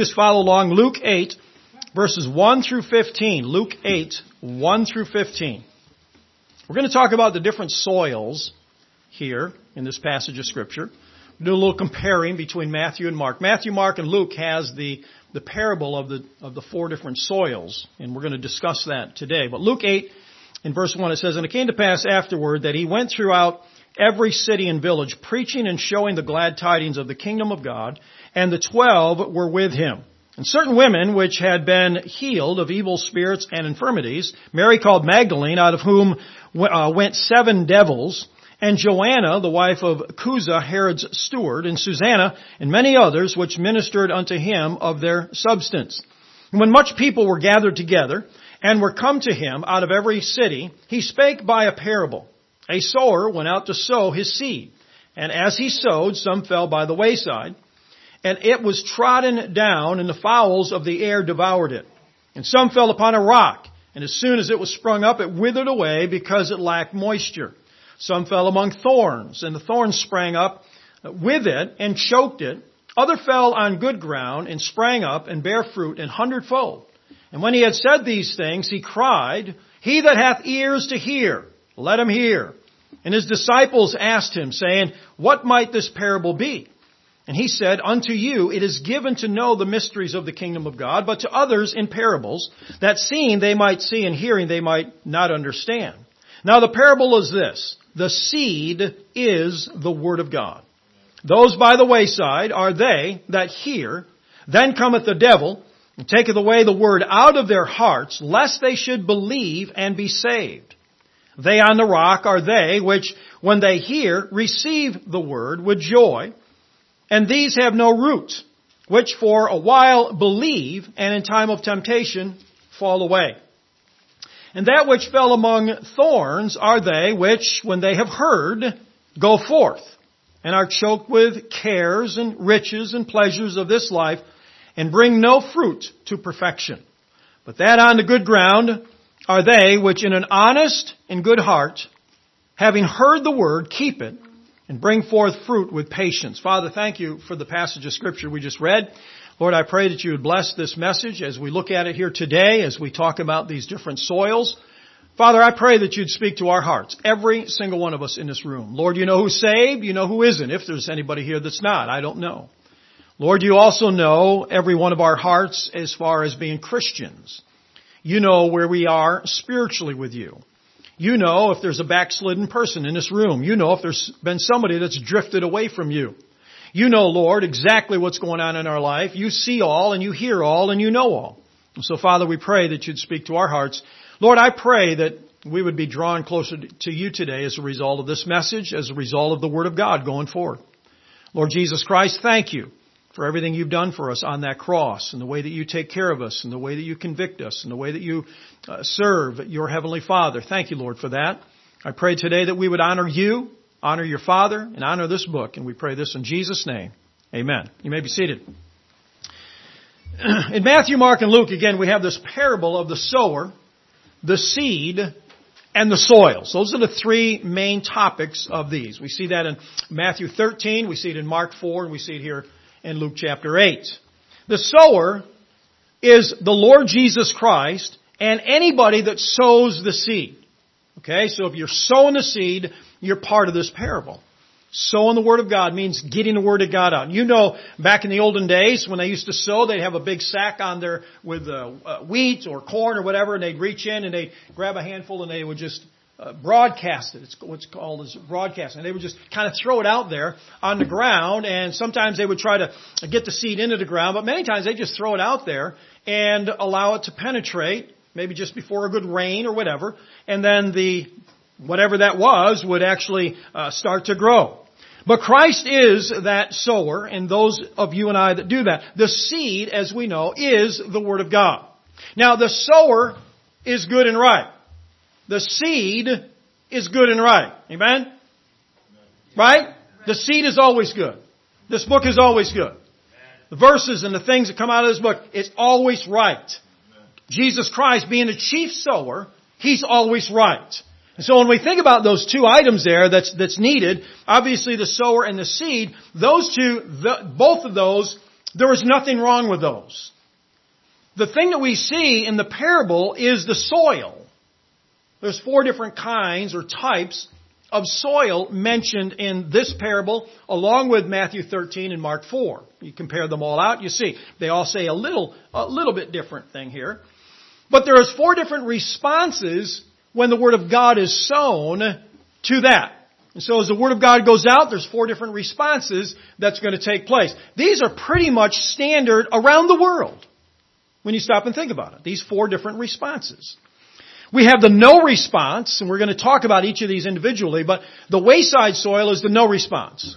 just follow along. Luke 8, verses 1 through 15. Luke 8, 1 through 15. We're going to talk about the different soils here in this passage of Scripture. We'll do a little comparing between Matthew and Mark. Matthew, Mark, and Luke has the parable of the four different soils, and we're going to discuss that today. But Luke 8, in verse 1, it says, "And it came to pass afterward that he went throughout every city and village, preaching and showing the glad tidings of the kingdom of God, and the 12 were with him. And certain women which had been healed of evil spirits and infirmities, Mary called Magdalene, out of whom went 7 devils, and Joanna, the wife of Chuza, Herod's steward, and Susanna, and many others, which ministered unto him of their substance. And when much people were gathered together, and were come to him out of every city, he spake by a parable. A sower went out to sow his seed. And as he sowed, some fell by the wayside. And it was trodden down, and the fowls of the air devoured it. And some fell upon a rock. And as soon as it was sprung up, it withered away, because it lacked moisture. Some fell among thorns, and the thorns sprang up with it and choked it. Other fell on good ground, and sprang up, and bare fruit 100-fold. And when he had said these things, he cried, He that hath ears to hear, let him hear. And his disciples asked him, saying, What might this parable be? And he said, Unto you it is given to know the mysteries of the kingdom of God, but to others in parables, that seeing they might see, and hearing they might not understand. Now the parable is this: the seed is the word of God. Those by the wayside are they that hear. Then cometh the devil, and taketh away the word out of their hearts, lest they should believe and be saved. They on the rock are they which, when they hear, receive the word with joy. And these have no root, which for a while believe, and in time of temptation fall away. And that which fell among thorns are they which, when they have heard, go forth, and are choked with cares and riches and pleasures of this life, and bring no fruit to perfection. But that on the good ground are they which in an honest and good heart, having heard the word, keep it, and bring forth fruit with patience." Father, thank you for the passage of Scripture we just read. Lord, I pray that you would bless this message as we look at it here today, as we talk about these different soils. Father, I pray that you'd speak to our hearts, every single one of us in this room. Lord, you know who's saved, you know who isn't. If there's anybody here that's not, I don't know. Lord, you also know every one of our hearts as far as being Christians. You know where we are spiritually with you. You know if there's a backslidden person in this room. You know if there's been somebody that's drifted away from you. You know, Lord, exactly what's going on in our life. You see all and you hear all and you know all. And so, Father, we pray that you'd speak to our hearts. Lord, I pray that we would be drawn closer to you today as a result of this message, as a result of the Word of God going forward. Lord Jesus Christ, thank you for everything you've done for us on that cross, and the way that you take care of us, and the way that you convict us, and the way that you serve your Heavenly Father. Thank you, Lord, for that. I pray today that we would honor you, honor your Father, and honor this book. And we pray this in Jesus' name. Amen. You may be seated. In Matthew, Mark, and Luke, again, we have this parable of the sower, the seed, and the soils. Those are the three main topics of these. We see that in Matthew 13, we see it in Mark 4, and we see it here in Luke chapter 8. The sower is the Lord Jesus Christ and anybody that sows the seed. Okay, so if you're sowing the seed, you're part of this parable. Sowing the Word of God means getting the Word of God out. You know, back in the olden days when they used to sow, they'd have a big sack on there with wheat or corn or whatever, and they'd reach in and they'd grab a handful and they would just broadcast it. It's what's called as broadcasting. And they would just kind of throw it out there on the ground, and sometimes they would try to get the seed into the ground, but many times they just throw it out there and allow it to penetrate, maybe just before a good rain or whatever, and then whatever that was would actually start to grow. But Christ is that sower, and those of you and I that do that. The seed, as we know, is the Word of God. Now, the sower is good and right. The seed is good and right. Amen? Right? The seed is always good. This book is always good. The verses and the things that come out of this book, it's always right. Jesus Christ being the chief sower, He's always right. And so when we think about those two items there that's needed, obviously the sower and the seed, those two, both of those There is nothing wrong with those. The thing that we see in the parable is the soil. There's 4 different kinds or types of soil mentioned in this parable, along with Matthew 13 and Mark 4. You compare them all out, you see they all say a little bit different thing here. But there is 4 different responses when the Word of God is sown to that. And so as the Word of God goes out, there's 4 different responses that's going to take place. These are pretty much standard around the world when you stop and think about it. These 4 different responses. We have the no response, and we're going to talk about each of these individually, but the wayside soil is the no response.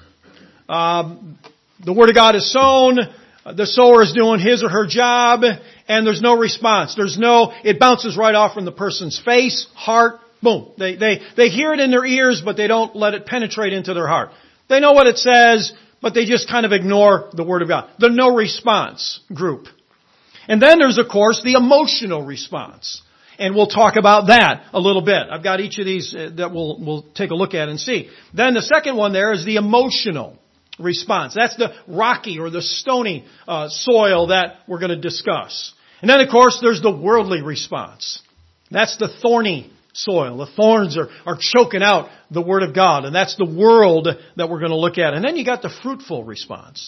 The Word of God is sown, the sower is doing his or her job, and there's no response. It bounces right off from the person's face, heart, boom. They hear it in their ears, but they don't let it penetrate into their heart. They know what it says, but they just kind of ignore the Word of God. The no response group. And then there's, of course, the emotional response. And we'll talk about that a little bit. I've got each of these that we'll take a look at and see. Then the second one there is the emotional response. That's the rocky or the stony soil that we're going to discuss. And then, of course, there's the worldly response. That's the thorny soil. The thorns are choking out the Word of God. And that's the world that we're going to look at. And then you got the fruitful response.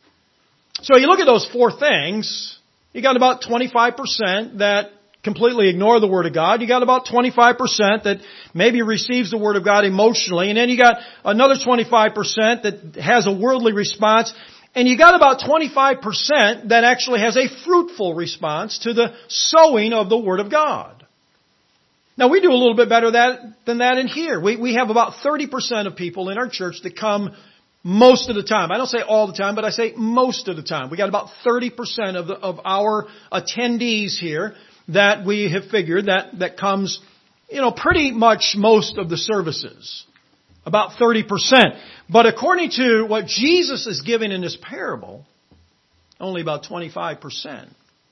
So you look at those 4 things. You got about 25% that completely ignore the Word of God. You got about 25% that maybe receives the Word of God emotionally. And then you got another 25% that has a worldly response. And you got about 25% that actually has a fruitful response to the sowing of the Word of God. Now we do a little bit better than that in here. We have about 30% of people in our church that come most of the time. I don't say all the time, but I say most of the time. We got about 30% of our attendees here that we have figured that comes, pretty much most of the services. About 30%. But according to what Jesus is giving in this parable, only about 25%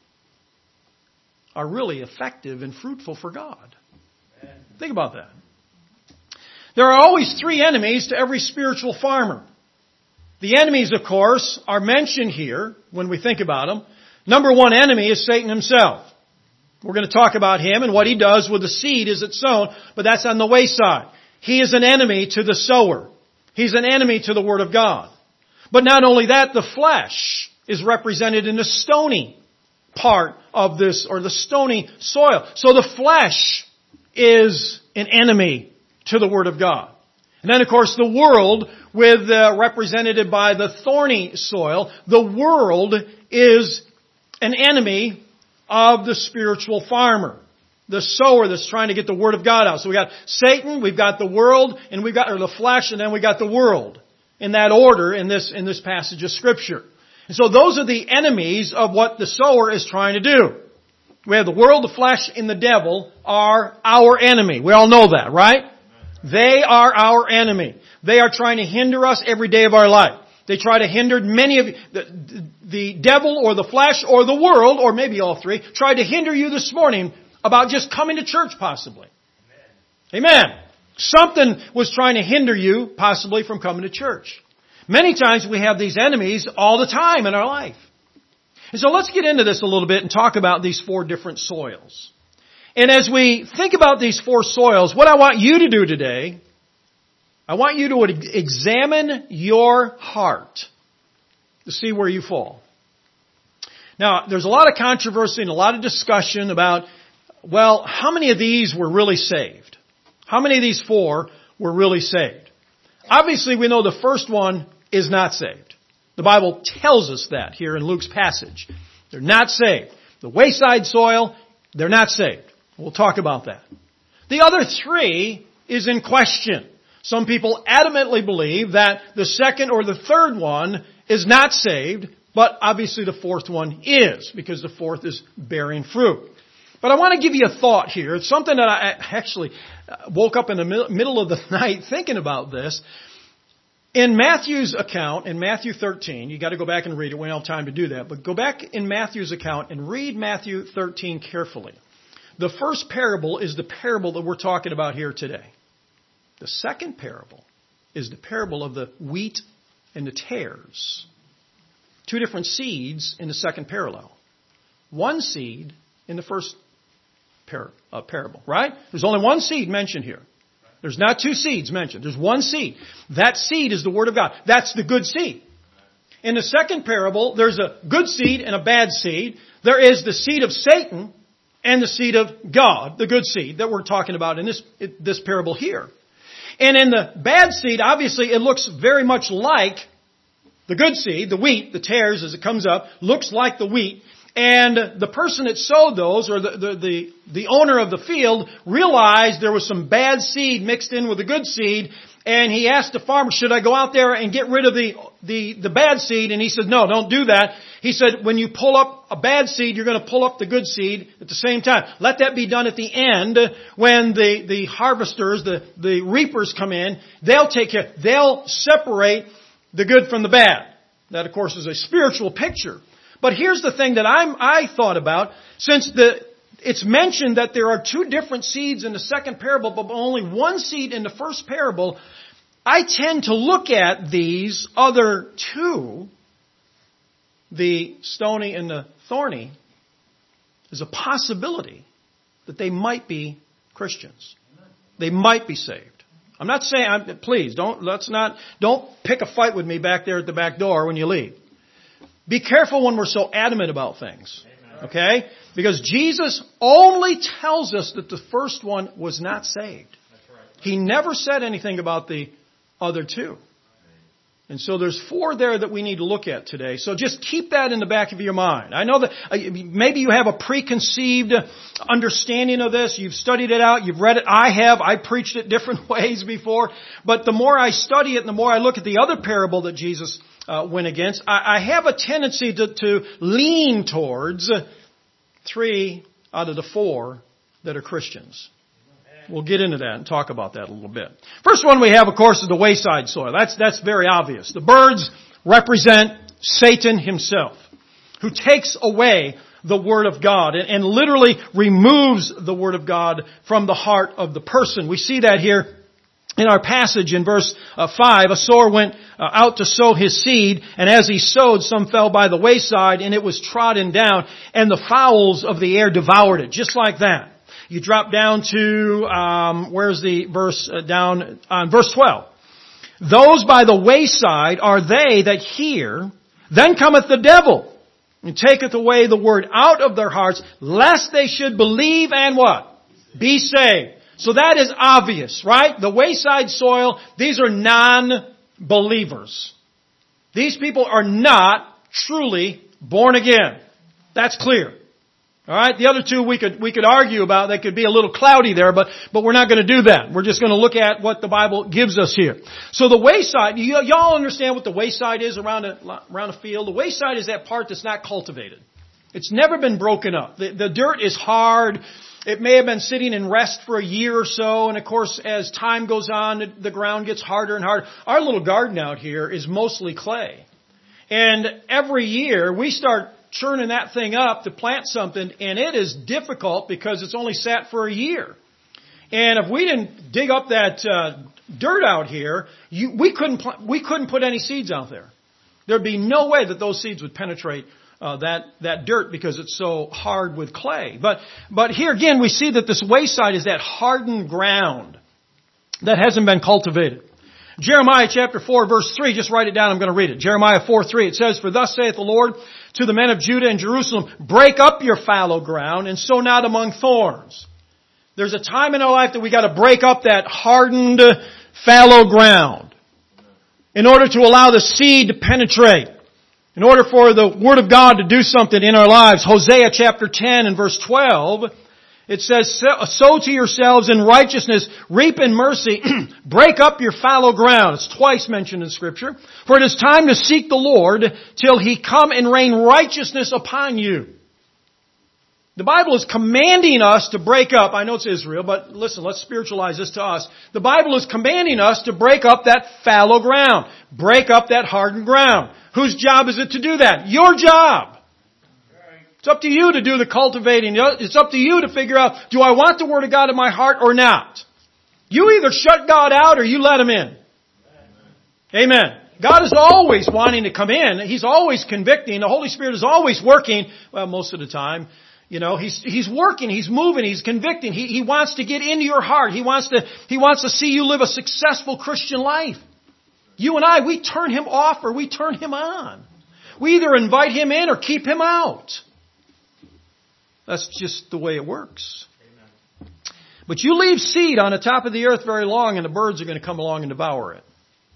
are really effective and fruitful for God. Think about that. There are always 3 enemies to every spiritual farmer. The enemies, of course, are mentioned here when we think about them. Number 1 enemy is Satan himself. We're going to talk about him and what he does with the seed as it's sown, but that's on the wayside. He is an enemy to the sower. He's an enemy to the Word of God. But not only that, the flesh is represented in the stony part of this, or the stony soil. So the flesh is an enemy to the Word of God. And then, of course, the world, represented by the thorny soil. The world is an enemy of the spiritual farmer, the sower that's trying to get the Word of God out. So we got Satan, we've got the world, and we've got the flesh, and then we got the world. In that order in this passage of Scripture. And so those are the enemies of what the sower is trying to do. We have the world, the flesh, and the devil are our enemy. We all know that, right? They are our enemy. They are trying to hinder us every day of our life. They try to hinder many of you. The devil or the flesh or the world, or maybe all 3, tried to hinder you this morning about just coming to church possibly. Amen. Something was trying to hinder you possibly from coming to church. Many times we have these enemies all the time in our life. And so let's get into this a little bit and talk about these 4 different soils. And as we think about these 4 soils, what I want you to do today, I want you to examine your heart to see where you fall. Now, there's a lot of controversy and a lot of discussion about, how many of these were really saved? How many of these 4 were really saved? Obviously, we know the first one is not saved. The Bible tells us that here in Luke's passage. They're not saved. The wayside soil, they're not saved. We'll talk about that. The other 3 is in question. Some people adamantly believe that the second or the third one is not saved, but obviously the 4th one is, because the 4th is bearing fruit. But I want to give you a thought here. It's something that I actually woke up in the middle of the night thinking about this. In Matthew's account, in Matthew 13, you got to go back and read it. We don't have time to do that. But go back in Matthew's account and read Matthew 13 carefully. The first parable is the parable that we're talking about here today. The second parable is the parable of the wheat and the tares. two different seeds in the second parallel. One seed in the first parable, right? There's only one seed mentioned here. There's not two seeds mentioned. There's one seed. That seed is the Word of God. That's the good seed. In the second parable, there's a good seed and a bad seed. There is the seed of Satan and the seed of God, the good seed that we're talking about in this parable here. And in the bad seed, obviously, it looks very much like the good seed, the wheat, the tares as it comes up, looks like the wheat. And the person that sowed those, or the owner of the field, realized there was some bad seed mixed in with the good seed. And he asked the farmer, should I go out there and get rid of the bad seed? And he said, no, don't do that. He said, when you pull up a bad seed, you're going to pull up the good seed at the same time. Let that be done at the end when the harvesters, the reapers come in. They'll separate the good from the bad. That, of course, is a spiritual picture. But here's the thing that I thought about. Since it's mentioned that there are two different seeds in the second parable, but only one seed in the first parable, I tend to look at these other two, the stony and the thorny, as a possibility that they might be Christians. They might be saved. I'm not saying, please, don't pick a fight with me back there at the back door when you leave. Be careful when we're so adamant about things. Okay? Because Jesus only tells us that the first one was not saved. He never said anything about the other two. And so there's four there that we need to look at today. So just keep that in the back of your mind. I know that maybe you have a preconceived understanding of this. You've studied it out. You've read it. I have. I preached it different ways before. But the more I study it and the more I look at the other parable that Jesus went against, I have a tendency to lean towards 3 out of the 4 that are Christians. We'll get into that and talk about that a little bit. First one we have, of course, is the wayside soil. That's very obvious. The birds represent Satan himself, who takes away the Word of God and literally removes the Word of God from the heart of the person. We see that here in our passage in verse 5. A sower went out to sow his seed, and as he sowed, some fell by the wayside, and it was trodden down, and the fowls of the air devoured it. Just like that. You drop down to, where's the verse down on verse 12. Those by the wayside are they that hear, then cometh the devil, and taketh away the word out of their hearts, lest they should believe and what? Be saved. So that is obvious, right? The wayside soil, these are non-believers. These people are not truly born again. That's clear. All right, the other two we could argue about. They could be a little cloudy there, but we're not going to do that. We're just going to look at what the Bible gives us here. So the wayside, y'all understand what the wayside is around a field? The wayside is that part that's not cultivated. It's never been broken up. The dirt is hard. It may have been sitting in rest for a year or so, and of course, as time goes on, the ground gets harder and harder. Our little garden out here is mostly clay. And every year, we start churning that thing up to plant something, and it is difficult because it's only sat for a year. And if we didn't dig up that dirt out here, we couldn't put any seeds out there. There'd be no way that those seeds would penetrate that dirt because it's so hard with clay. But here again, we see that this wayside is that hardened ground that hasn't been cultivated. Jeremiah chapter 4 verse 3, just write it down, I'm going to read it. Jeremiah 4:3, it says, For thus saith the Lord to the men of Judah and Jerusalem, break up your fallow ground and sow not among thorns. There's a time in our life that we got to break up that hardened fallow ground in order to allow the seed to penetrate. In order for the Word of God to do something in our lives. Hosea chapter 10 and verse 12, it says, Sow to yourselves in righteousness, reap in mercy, break up your fallow ground. It's twice mentioned in Scripture. For it is time to seek the Lord till He come and rain righteousness upon you. The Bible is commanding us to break up. I know it's Israel, but listen, let's spiritualize this to us. The Bible is commanding us to break up that fallow ground. Break up that hardened ground. Whose job is it to do that? Your job. It's up to you to do the cultivating. It's up to you to figure out, do I want the Word of God in my heart or not? You either shut God out or you let Him in. Amen. God is always wanting to come in. He's always convicting. The Holy Spirit is always working. Well, most of the time. You know, He's working, He's moving, He's convicting. He wants to get into your heart. He wants to see you live a successful Christian life. You and I, we turn Him off or we turn Him on. We either invite Him in or keep Him out. That's just the way it works. Amen. But you leave seed on the top of the earth very long and the birds are going to come along and devour it.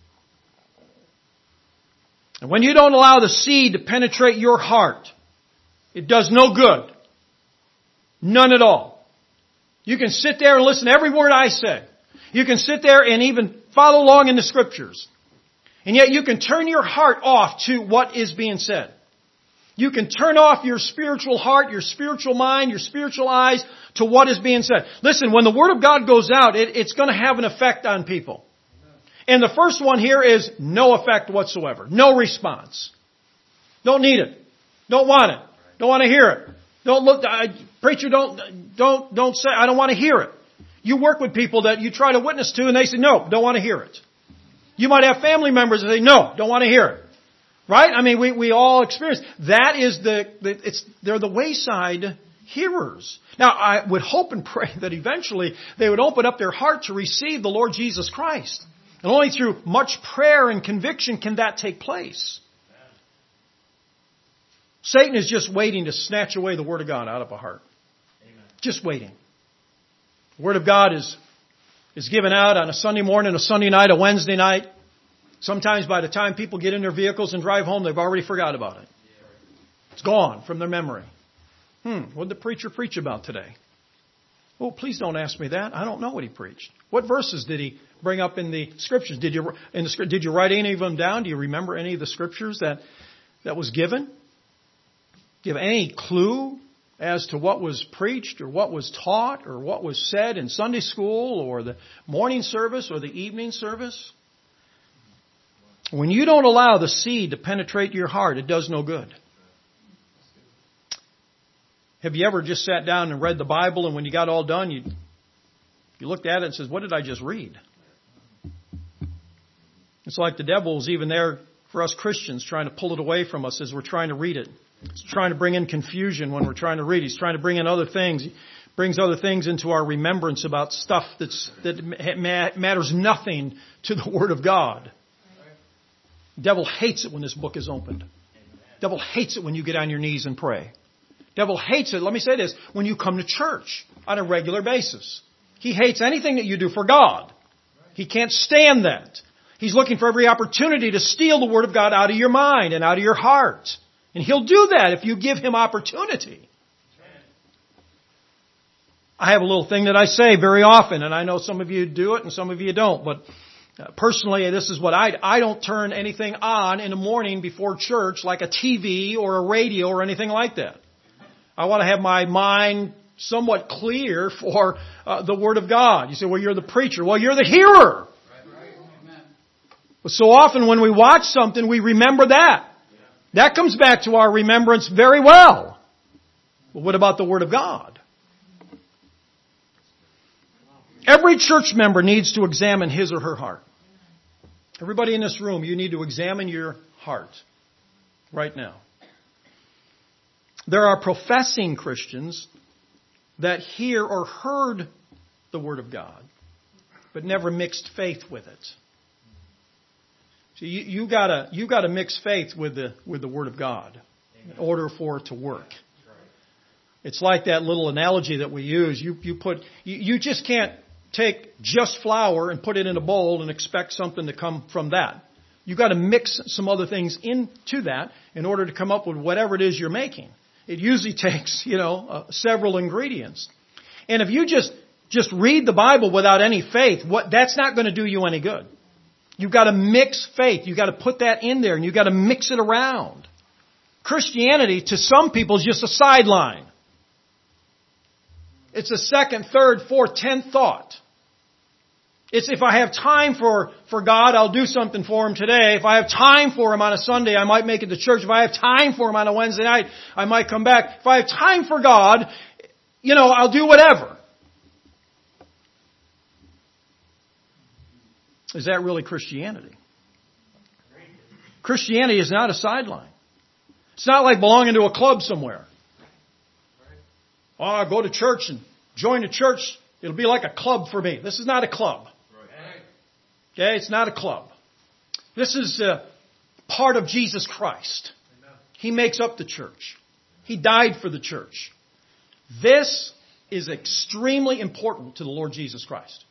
And when you don't allow the seed to penetrate your heart, it does no good. None at all. You can sit there and listen to every word I say. You can sit there and even follow along in the Scriptures. And yet you can turn your heart off to what is being said. You can turn off your spiritual heart, your spiritual mind, your spiritual eyes to what is being said. Listen, when the Word of God goes out, it's going to have an effect on people. And the first one here is no effect whatsoever. No response. Don't need it. Don't want it. Don't want to hear it. Don't look, preacher, don't say, I don't want to hear it. You work with people that you try to witness to and they say, no, don't want to hear it. You might have family members that say, no, don't want to hear it. Right? I mean, we all experience. That is they're the wayside hearers. Now, I would hope and pray that eventually they would open up their heart to receive the Lord Jesus Christ. And only through much prayer and conviction can that take place. Satan is just waiting to snatch away the Word of God out of a heart. Amen. Just waiting. The Word of God is given out on a Sunday morning, a Sunday night, a Wednesday night. Sometimes by the time people get in their vehicles and drive home, they've already forgot about it. It's gone from their memory. What did the preacher preach about today? Oh, please don't ask me that. I don't know what he preached. What verses did he bring up in the Scriptures? Did you write any of them down? Do you remember any of the Scriptures that was given? Give any clue as to what was preached or what was taught or what was said in Sunday school or the morning service or the evening service? When you don't allow the seed to penetrate your heart, it does no good. Have you ever just sat down and read the Bible and when you got all done, you looked at it and says, what did I just read? It's like the devil is even there for us Christians trying to pull it away from us as we're trying to read it. He's trying to bring in confusion when we're trying to read. He's trying to bring in other things. He brings other things into our remembrance about stuff that matters nothing to the Word of God. The devil hates it when this book is opened. The devil hates it when you get on your knees and pray. The devil hates it, let me say this, when you come to church on a regular basis. He hates anything that you do for God. He can't stand that. He's looking for every opportunity to steal the Word of God out of your mind and out of your heart. And he'll do that if you give him opportunity. I have a little thing that I say very often, and I know some of you do it and some of you don't, but personally, this is what I don't turn anything on in the morning before church like a TV or a radio or anything like that. I want to have my mind somewhat clear for the Word of God. You say, well, you're the preacher. Well, you're the hearer. But so often when we watch something, we remember that. That comes back to our remembrance very well. But what about the Word of God? Every church member needs to examine his or her heart. Everybody in this room, you need to examine your heart right now. There are professing Christians that hear or heard the Word of God, but never mixed faith with it. So you gotta mix faith with the Word of God in order for it to work. It's like that little analogy that we use. You just can't take just flour and put it in a bowl and expect something to come from that. You got to mix some other things into that in order to come up with whatever it is you're making. It usually takes several ingredients. And if you just read the Bible without any faith, that's not going to do you any good. You've got to mix faith. You've got to put that in there and you've got to mix it around. Christianity, to some people, is just a sideline. It's a second, third, fourth, 10th thought. It's if I have time for God, I'll do something for Him today. If I have time for Him on a Sunday, I might make it to church. If I have time for Him on a Wednesday night, I might come back. If I have time for God, I'll do whatever. Is that really Christianity? Christianity is not a sideline. It's not like belonging to a club somewhere. Oh, I'll go to church and join a church. It'll be like a club for me. This is not a club. Okay, it's not a club. This is part of Jesus Christ. He makes up the church. He died for the church. This is extremely important to the Lord Jesus Christ.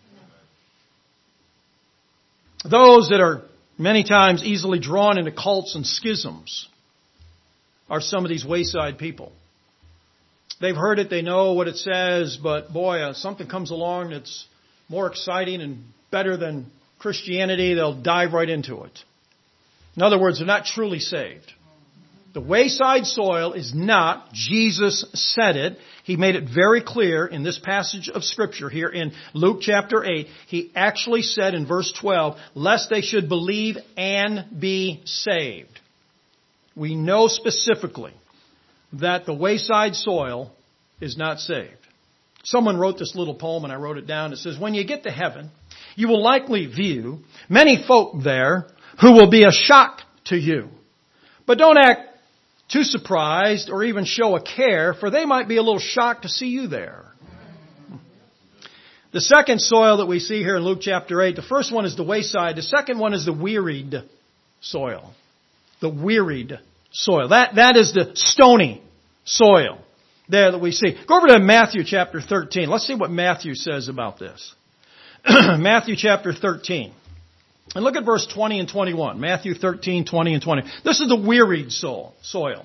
Those that are many times easily drawn into cults and schisms are some of these wayside people. They've heard it, they know what it says, but boy, something comes along that's more exciting and better than Christianity, they'll dive right into it. In other words, they're not truly saved. The wayside soil is not, Jesus said it. He made it very clear in this passage of Scripture here in Luke chapter 8. He actually said in verse 12, lest they should believe and be saved. We know specifically that the wayside soil is not saved. Someone wrote this little poem and I wrote it down. It says, when you get to heaven, you will likely view many folk there who will be a shock to you. But don't act too surprised or even show a care, for they might be a little shocked to see you there. The second soil that we see here in Luke chapter 8, the first one is the wayside. The second one is the wearied soil. The wearied soil. That is the stony soil there that we see. Go over to Matthew chapter 13. Let's see what Matthew says about this. Matthew chapter 13. And look at verse 20 and 21. Matthew 13, 20 and 20. This is the wearied soil.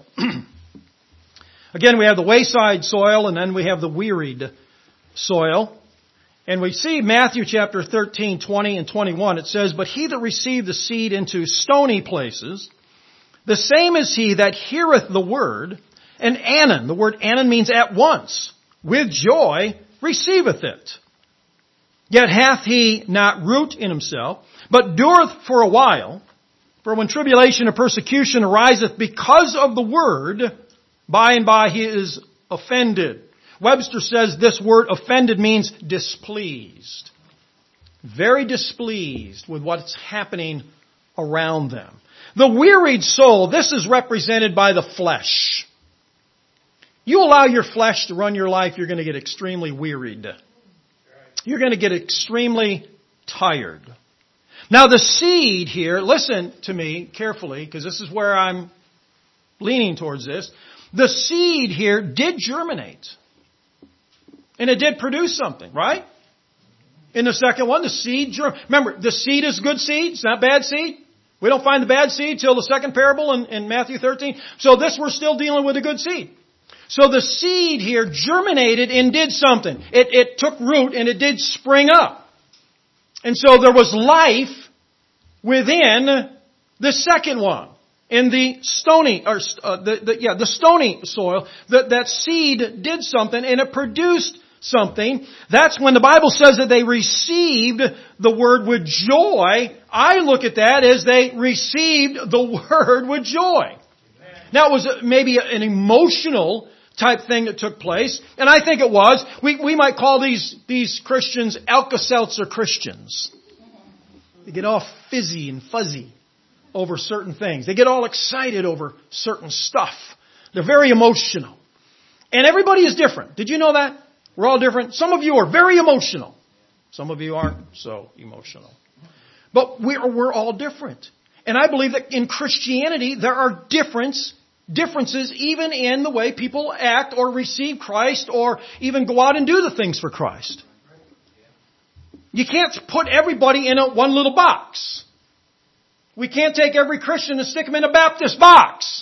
Again, we have the wayside soil and then we have the wearied soil. And we see Matthew chapter 13, 20 and 21. It says, but he that received the seed into stony places, the same is he that heareth the word, and anon, the word anon means at once, with joy receiveth it. Yet hath he not root in himself, but dureth for a while. For when tribulation or persecution ariseth because of the word, by and by he is offended. Webster says this word offended means displeased. Very displeased with what's happening around them. The wearied soul, this is represented by the flesh. You allow your flesh to run your life, you're going to get extremely wearied. You're going to get extremely tired. Now the seed here, listen to me carefully, because this is where I'm leaning towards this. The seed here did germinate. And it did produce something, right? In the second one, the seed remember, the seed is good seed. It's not bad seed. We don't find the bad seed till the second parable in Matthew 13. So we're still dealing with a good seed. So the seed here germinated and did something. It took root and it did spring up. And so there was life within the second one. In the stony, the stony soil, that seed did something and it produced something. That's when the Bible says that they received the word with joy. I look at that as they received the word with joy. Now it was maybe an emotional type thing that took place, and I think it was. We might call these Christians Alka-Seltzer Christians. They get all fizzy and fuzzy over certain things. They get all excited over certain stuff. They're very emotional. And everybody is different. Did you know that? We're all different. Some of you are very emotional. Some of you aren't so emotional. But we're all different. And I believe that in Christianity there are differences even in the way people act or receive Christ or even go out and do the things for Christ. You can't put everybody in one little box. We can't take every Christian and stick them in a Baptist box.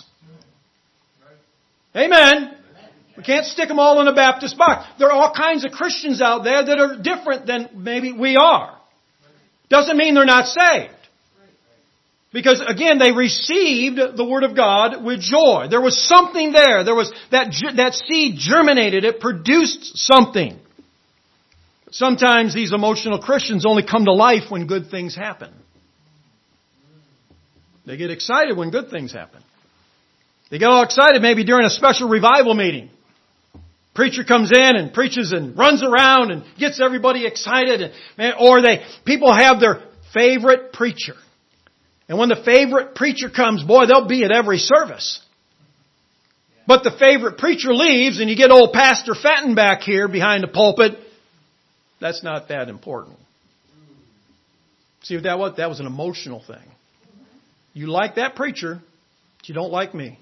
Amen. We can't stick them all in a Baptist box. There are all kinds of Christians out there that are different than maybe we are. Doesn't mean they're not saved. Because again, they received the Word of God with joy. There was something there. There was that seed germinated. It produced something. Sometimes these emotional Christians only come to life when good things happen. They get excited when good things happen. They get all excited maybe during a special revival meeting. Preacher comes in and preaches and runs around and gets everybody excited. Or people have their favorite preacher. And when the favorite preacher comes, boy, they'll be at every service. But the favorite preacher leaves and you get old Pastor Fenton back here behind the pulpit. That's not that important. See what that was? That was an emotional thing. You like that preacher, but you don't like me.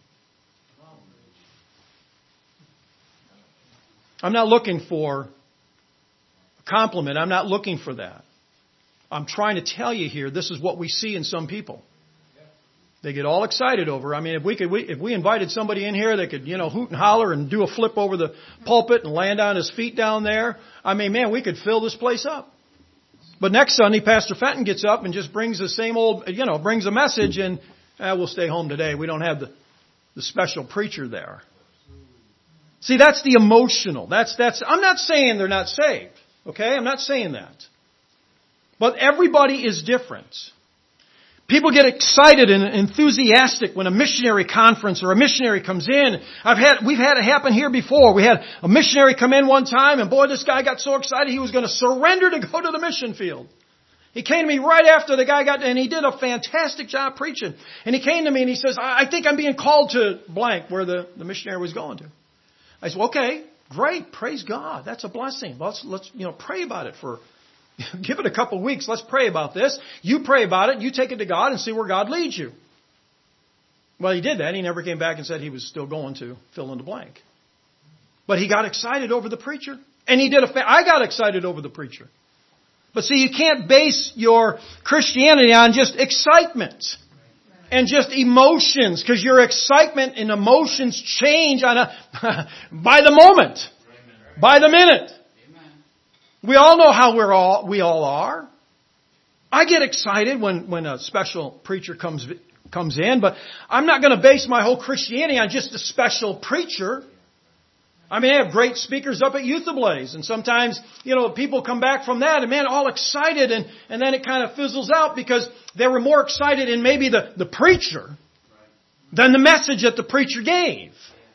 I'm not looking for a compliment. I'm not looking for that. I'm trying to tell you here, this is what we see in some people. They get all excited over. I mean, if we invited somebody in here that could, hoot and holler and do a flip over the pulpit and land on his feet down there, I mean, man, we could fill this place up. But next Sunday, Pastor Fenton gets up and just brings the same old, brings a message and we'll stay home today. We don't have the special preacher there. See, that's the emotional. I'm not saying they're not saved. Okay? I'm not saying that. But everybody is different. People get excited and enthusiastic when a missionary conference or a missionary comes in. We've had it happen here before. We had a missionary come in one time and boy, this guy got so excited he was going to surrender to go to the mission field. He came to me right after the guy and he did a fantastic job preaching. And he came to me and he says, I think I'm being called to blank where the missionary was going to. I said, okay, great. Praise God. That's a blessing. Let's pray about it give it a couple of weeks. Let's pray about this. You pray about it. You take it to God and see where God leads you. Well, he did that. He never came back and said he was still going to fill in the blank. But he got excited over the preacher. And I got excited over the preacher. But see, you can't base your Christianity on just excitement and just emotions, because your excitement and emotions change by the moment, by the minute. We all know how we all are. I get excited when a special preacher comes in, but I'm not going to base my whole Christianity on just a special preacher. I mean, I have great speakers up at Youth Ablaze, and sometimes, people come back from that and man, all excited, and then it kind of fizzles out because they were more excited in maybe the preacher than the message that the preacher gave.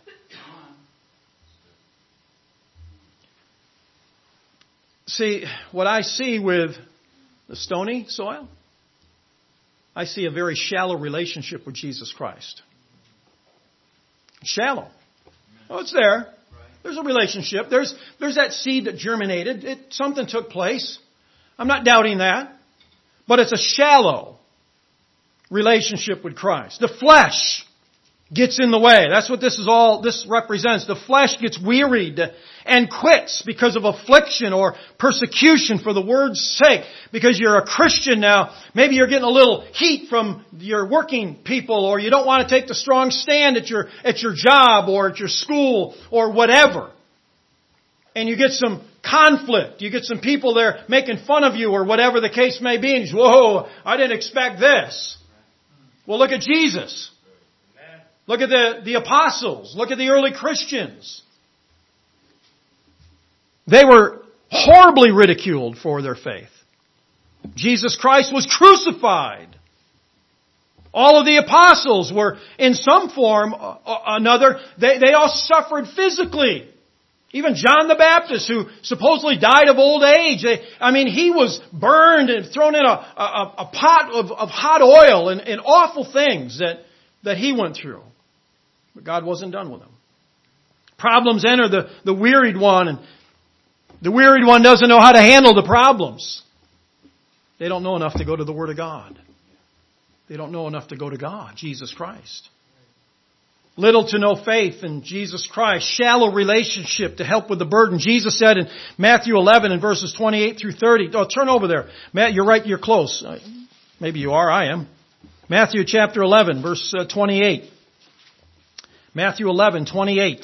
See, what I see with the stony soil, I see a very shallow relationship with Jesus Christ. Shallow. Oh, it's there. There's a relationship. There's that seed that germinated. Something took place. I'm not doubting that. But it's a shallow relationship with Christ. The flesh gets in the way. That's what this represents. The flesh gets wearied and quits because of affliction or persecution for the word's sake. Because you're a Christian now, maybe you're getting a little heat from your working people, or you don't want to take the strong stand at your job or at your school or whatever. And you get some conflict. You get some people there making fun of you or whatever the case may be. And you say, whoa, I didn't expect this. Well, look at Jesus. Look at the apostles. Look at the early Christians. They were horribly ridiculed for their faith. Jesus Christ was crucified. All of the apostles were, in some form or another, they all suffered physically. Even John the Baptist, who supposedly died of old age, he was burned and thrown in a pot of hot oil and awful things that he went through. But God wasn't done with him. Problems enter the wearied one, and the wearied one doesn't know how to handle the problems. They don't know enough to go to the Word of God. They don't know enough to go to God, Jesus Christ. Little to no faith in Jesus Christ. Shallow relationship to help with the burden. Jesus said in Matthew 11 and verses 28 through 30. Oh, turn over there. Matt, you're right, you're close. Maybe you are, I am. Matthew chapter 11, verse 28. Matthew 11, 28.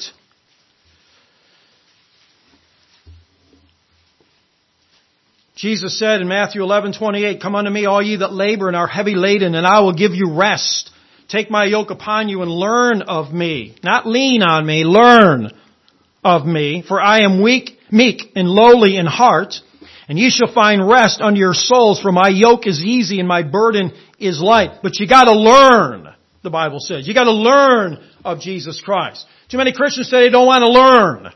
Jesus said in Matthew 11:28, "Come unto me, all ye that labor and are heavy laden, and I will give you rest. Take my yoke upon you and learn of me." Not lean on me, learn of me. "For I am meek and lowly in heart, and ye shall find rest unto your souls. For my yoke is easy and my burden is light." But you gotta learn, the Bible says. You gotta learn of Jesus Christ. Too many Christians say they don't want to learn.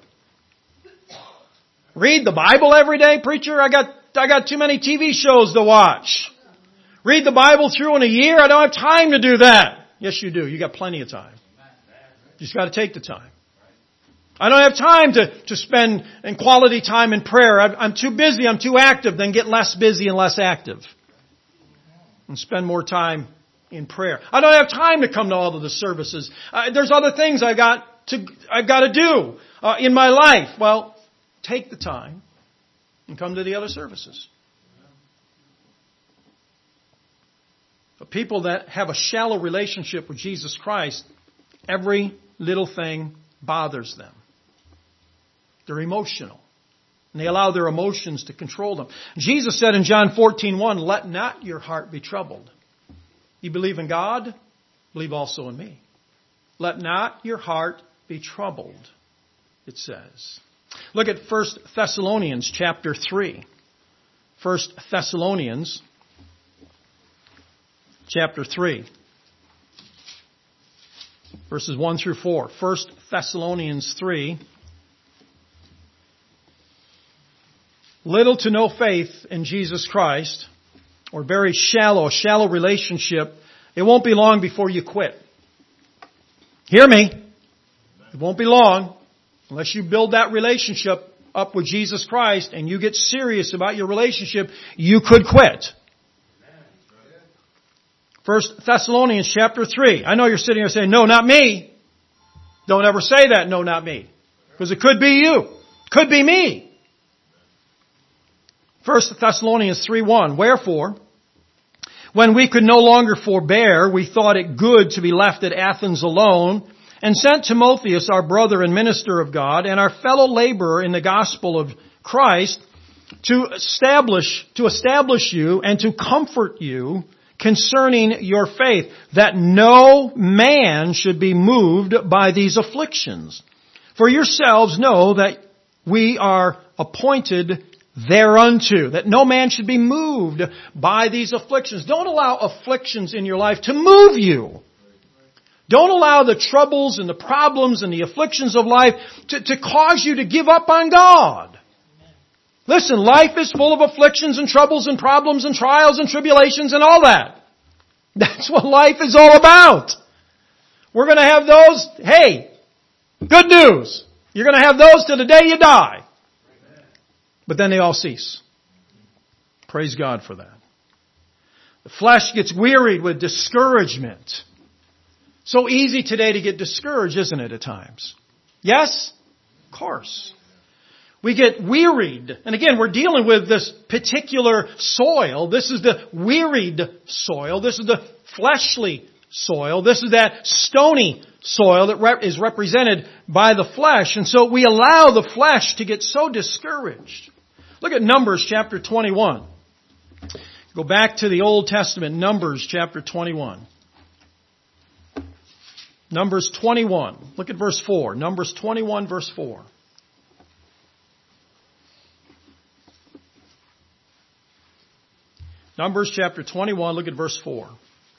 Read the Bible every day, preacher? I got too many TV shows to watch. read the Bible through in a year. I don't have time to do that. Yes, you do. You got plenty of time. You just got to take the time. I don't have time to spend in quality time in prayer. I'm too busy. I'm too active. Then get less busy and less active. And spend more time in prayer. I don't have time to come to all of the services. There's other things I've got to do in my life. Well, take the time and come to the other services. But people that have a shallow relationship with Jesus Christ, every little thing bothers them. They're emotional. And they allow their emotions to control them. Jesus said in John 14:1, "Let not your heart be troubled. You believe in God, believe also in me. Let not your heart be troubled," it says. Look at 1 Thessalonians chapter 3. 1 Thessalonians chapter 3. Verses 1 through 4. 1 Thessalonians 3. Little to no faith in Jesus Christ, or very shallow relationship, it won't be long before you quit. Hear me. It won't be long unless you build that relationship up with Jesus Christ and you get serious about your relationship, you could quit. 1 Thessalonians chapter 3. I know you're sitting here saying, "No, not me." Don't ever say that, "No, not me." Because it could be you. Could be me. 1 Thessalonians 3:1. "Wherefore, when we could no longer forbear, we thought it good to be left at Athens alone, and sent Timotheus, our brother and minister of God, and our fellow laborer in the gospel of Christ, to establish you and to comfort you concerning your faith, that no man should be moved by these afflictions. For yourselves know that we are appointed thereunto," that no man should be moved by these afflictions. Don't allow afflictions in your life to move you. Don't allow the troubles and the problems and the afflictions of life to cause you to give up on God. Listen, life is full of afflictions and troubles and problems and trials and tribulations and all that. That's what life is all about. We're going to have those, hey, good news. You're going to have those till the day you die. But then they all cease. Praise God for that. The flesh gets wearied with discouragement. So easy today to get discouraged, isn't it, at times? Yes? Of course. We get wearied. And again, we're dealing with this particular soil. This is the wearied soil. This is the fleshly soil. This is that stony soil that is represented by the flesh. And so we allow the flesh to get so discouraged. Look at Numbers chapter 21. Go back to the Old Testament, Numbers chapter 21. Numbers 21. Look at verse 4. Numbers 21 verse 4. Numbers chapter 21, look at verse 4.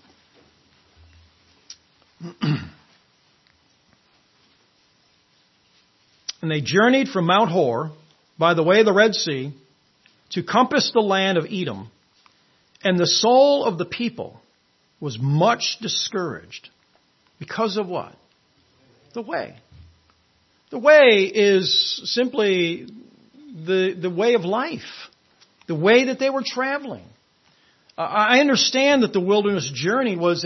"And they journeyed from Mount Hor by the way of the Red Sea to compass the land of Edom. And the soul of the people was much discouraged." Because of what? The way. The way is simply the way of life. The way that they were traveling. I understand that the wilderness journey was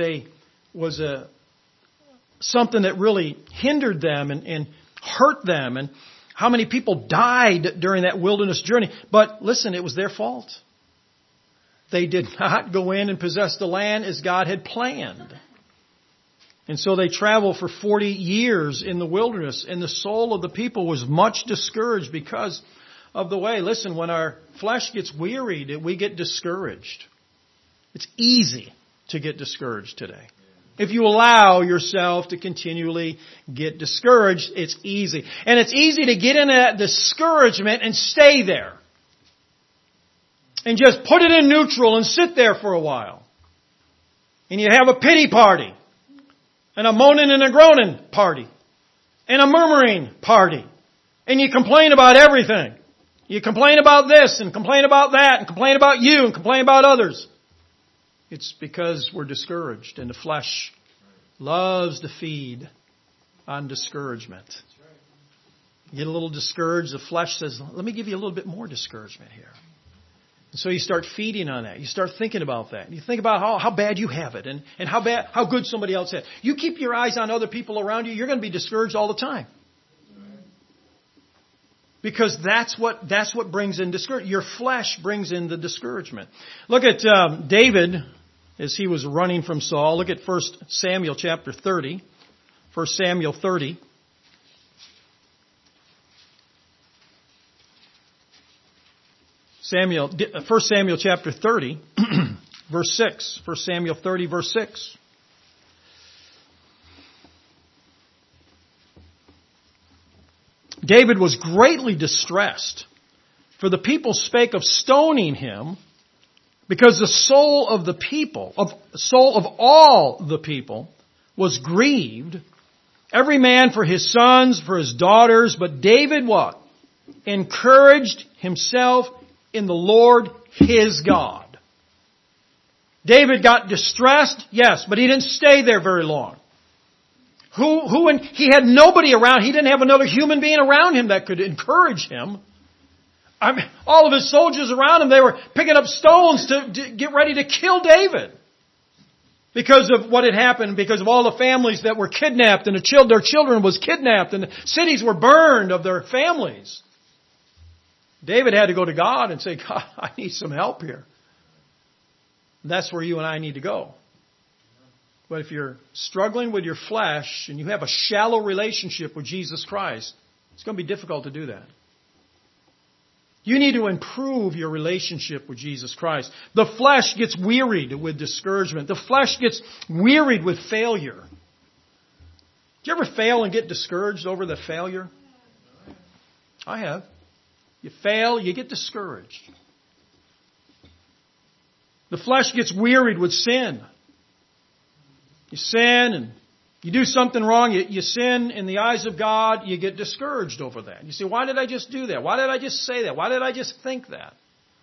something that really hindered them and hurt them, and how many people died during that wilderness journey. But listen, it was their fault. They did not go in and possess the land as God had planned. And so they traveled for 40 years in the wilderness, and the soul of the people was much discouraged because of the way. Listen, when our flesh gets wearied, we get discouraged. It's easy to get discouraged today. If you allow yourself to continually get discouraged, it's easy. And it's easy to get into that discouragement and stay there. And just put it in neutral and sit there for a while. And you have a pity party. And a moaning and a groaning party. And a murmuring party. And you complain about everything. You complain about this and complain about that and complain about you and complain about others. It's because we're discouraged, and the flesh loves to feed on discouragement. You get a little discouraged, the flesh says, let me give you a little bit more discouragement here. And so you start feeding on that. You start thinking about that. You think about how bad you have it and how good somebody else has. You keep your eyes on other people around you, you're going to be discouraged all the time. Because that's what brings in discouragement. Your flesh brings in the discouragement. Look at David as he was running from Saul. Look at 1 Samuel chapter 30. 1 Samuel 30. First Samuel chapter 30, verse 6. 1 Samuel 30, verse 6. David was greatly distressed, for the people spake of stoning him, because the soul of all the people was grieved, every man for his sons, for his daughters. But David what? Encouraged himself in the Lord his God. David got distressed, yes, but he didn't stay there very long. He had nobody around. He didn't have another human being around him that could encourage him. All of his soldiers around him, they were picking up stones to get ready to kill David. Because of what had happened, because of all the families that were kidnapped, and their children was kidnapped, and the cities were burned of their families. David had to go to God and say, God, I need some help here. And that's where you and I need to go. But if you're struggling with your flesh and you have a shallow relationship with Jesus Christ, it's going to be difficult to do that. You need to improve your relationship with Jesus Christ. The flesh gets wearied with discouragement. The flesh gets wearied with failure. Do you ever fail and get discouraged over the failure? I have. You fail, you get discouraged. The flesh gets wearied with sin. You sin and you do something wrong, you sin in the eyes of God, you get discouraged over that. You say, why did I just do that? Why did I just say that? Why did I just think that?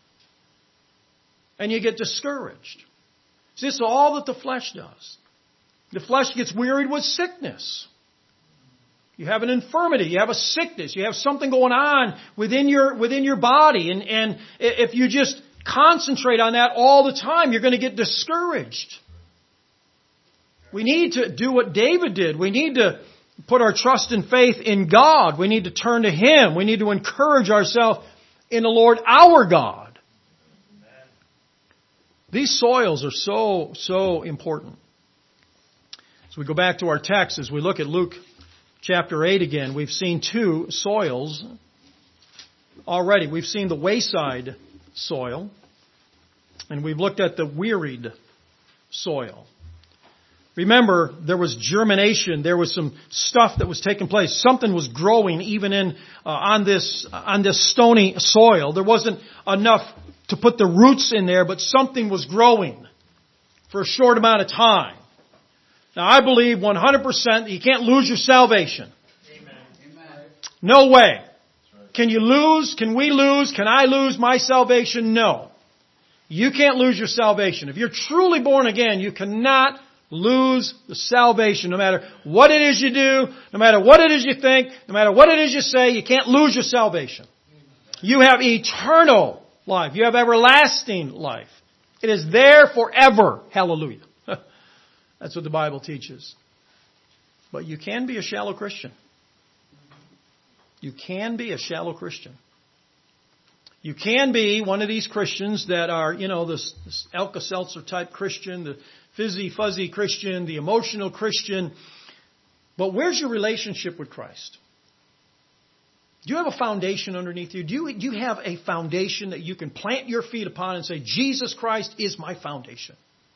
And you get discouraged. See, this is all that the flesh does. The flesh gets wearied with sickness. You have an infirmity, you have a sickness, you have something going on within your body. And if you just concentrate on that all the time, you're going to get discouraged. We need to do what David did. We need to put our trust and faith in God. We need to turn to Him. We need to encourage ourselves in the Lord our God. These soils are so important. As we go back to our text, as we look at Luke chapter 8 again, we've seen two soils already. We've seen the wayside soil, and we've looked at the wearied soil. Remember, there was germination. There was some stuff that was taking place. Something was growing even on this stony soil. There wasn't enough to put the roots in there, but something was growing for a short amount of time. Now, I believe 100% that you can't lose your salvation. Amen. No way. Can you lose? Can we lose? Can I lose my salvation? No. You can't lose your salvation. If you're truly born again, you cannot lose the salvation. No matter what it is you do, no matter what it is you think, no matter what it is you say, you can't lose your salvation. You have eternal life. You have everlasting life. It is there forever. Hallelujah. That's what the Bible teaches. But you can be a shallow Christian. You can be a shallow Christian. You can be one of these Christians that are, this Alka-Seltzer type Christian, the fizzy-fuzzy Christian, the emotional Christian. But where's your relationship with Christ? Do you have a foundation underneath you? Do you have a foundation that you can plant your feet upon and say, Jesus Christ is my foundation?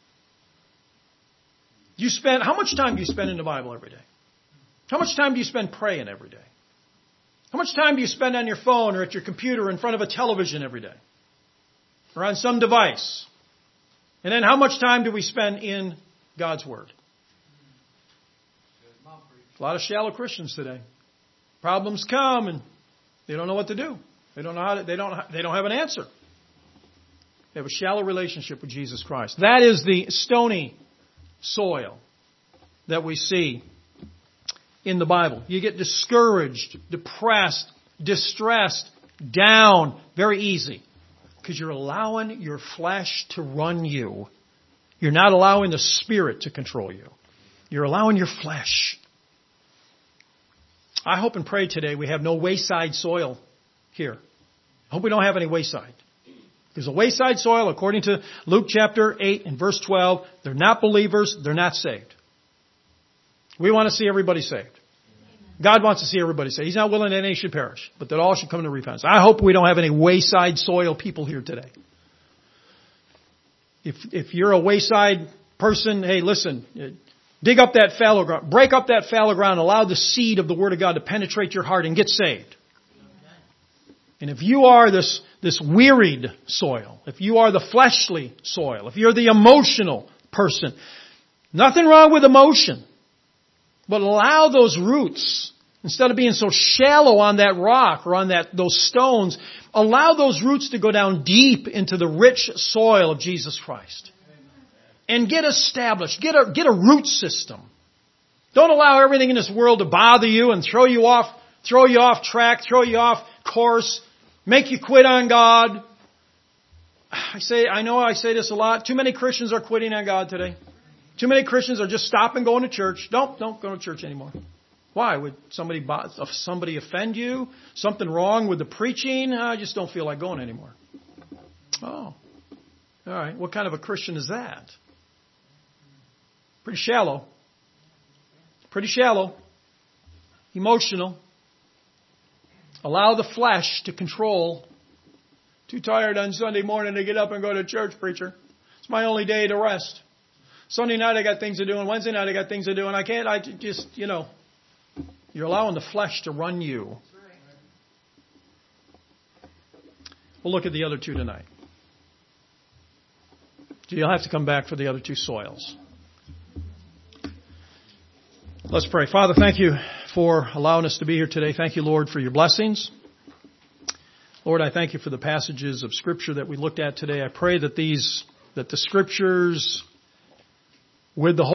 How much time do you spend in the Bible every day? How much time do you spend praying every day? How much time do you spend on your phone or at your computer in front of a television every day? Or on some device? And then how much time do we spend in God's Word? A lot of shallow Christians today. Problems come and they don't know what to do. They don't know they don't have an answer. They have a shallow relationship with Jesus Christ. That is the stony soil that we see in the Bible. You get discouraged, depressed, distressed, down very easy because you're allowing your flesh to run you. You're not allowing the Spirit to control you. You're allowing your flesh. I hope and pray today we have no wayside soil here. I hope we don't have any wayside. Because the wayside soil, according to Luke chapter 8 and verse 12, they're not believers, they're not saved. We want to see everybody saved. God wants to see everybody saved. He's not willing that any should perish, but that all should come to repentance. I hope we don't have any wayside soil people here today. If you're a wayside person, hey, listen, dig up that fallow ground, break up that fallow ground, allow the seed of the Word of God to penetrate your heart and get saved. And if you are this wearied soil, if you are the fleshly soil, if you're the emotional person, nothing wrong with emotion. But allow those roots, instead of being so shallow on that rock or on those stones, allow those roots to go down deep into the rich soil of Jesus Christ. And get established. Get a root system. Don't allow everything in this world to bother you and throw you off track, throw you off course, make you quit on God. I know I say this a lot. Too many Christians are quitting on God today. Too many Christians are just stopping going to church. Don't go to church anymore. Why? Would somebody offend you? Something wrong with the preaching? I just don't feel like going anymore. Oh. All right. What kind of a Christian is that? Pretty shallow. Pretty shallow. Emotional. Allow the flesh to control. Too tired on Sunday morning to get up and go to church, preacher. It's my only day to rest. Sunday night I got things to do, and Wednesday night I got things to do, and I just, you're allowing the flesh to run you. We'll look at the other two tonight. You'll have to come back for the other two soils. Let's pray. Father, thank you for allowing us to be here today. Thank you, Lord, for your blessings. Lord, I thank you for the passages of Scripture that we looked at today. I pray that the Scriptures with the